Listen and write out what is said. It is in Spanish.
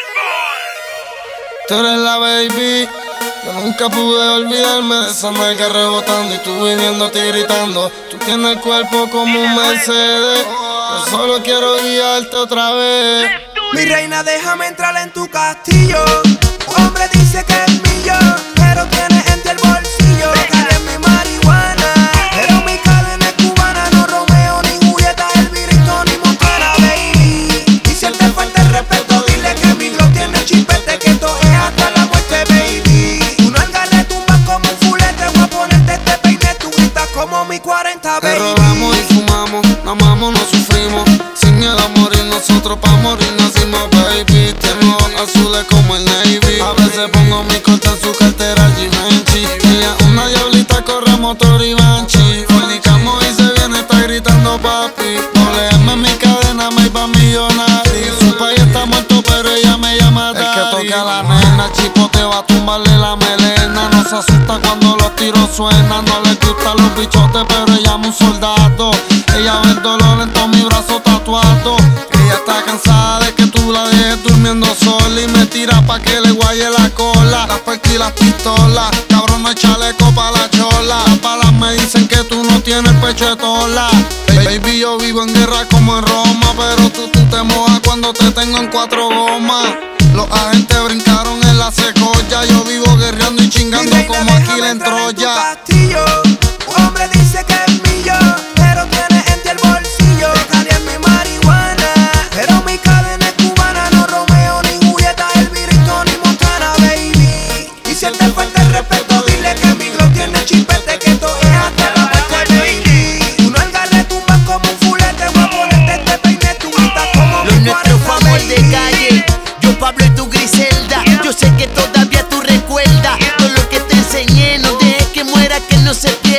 Tú eres la baby. Yo nunca pude olvidarme de esa nalga rebotando y tú viniéndote y gritando. Tú tienes el cuerpo como un Mercedes. Yo solo quiero guiarte otra vez. Mi reina, déjame entrar en tu castillo. Tu hombre dice que es mío, pero tiene en ti el bolsillo. Cali es mi marihuana, pero mi cadena es cubana. No Romeo ni Julieta, el virito ni Montana, baby. Y si él te falta el respeto, dile que mi glow tiene chipete, que esto es hasta la muerte, baby. Tú no agarres tumbas como un fulete, voy a ponerte este peine, tú gritas como mi 40, baby. Te robamos y fumamos, no amamos, no sufrimos. Sin miedo a morir, nosotros pa' morir nacimos, baby. Tengo azules como el Navy. A veces pongo mi corte en su cartera Givenchy. Ella una diablita, corre motor y banshee. Fornicamos y se viene, está gritando papi. Oleame en mi cadena, me iba millonario. Su país está muerto, pero ella me llama daddy. El que toca a la nena, chipote va a tumbarle la melena. No se asusta cuando los tiros suenan. No le gustan los bichotes, pero ella es un soldado. Ella ve el dolor en todo mi brazo tatuado. Ella está cansada de que tú la dejes durmiendo sola y me tira pa' que le guaye la cola. Las percas y las pistolas, cabrón, no hay chaleco pa' la chola. Las balas me dicen que tú no tienes pecho de tola. Baby, yo vivo en guerra como en Roma, pero tú te mojas cuando te tengo en 4 gomas. Los agentes brincaron en la secoya. Yo vivo guerreando y chingando como Aquil en Troya. Tu hombre dice que es mío, pero tiene en ti el bolsillo. Cali es mi marihuana, pero mi cadena es cubana. No Romeo ni Julieta, el virito ni Montana, baby. Y si él te falta el respeto, dile que mi glow tiene chipete, que esto es hasta la muerte, baby. Tú no agarres tumbas como un fulete, voy a ponerte este peine, tú gritas como Lo mi nuestro 40, fue amor de baby. calle. Yo Pablo y tú Griselda. Yo sé que todavía tú recuerdas todo lo que te enseñé. No dejes que muera, que no se pierda.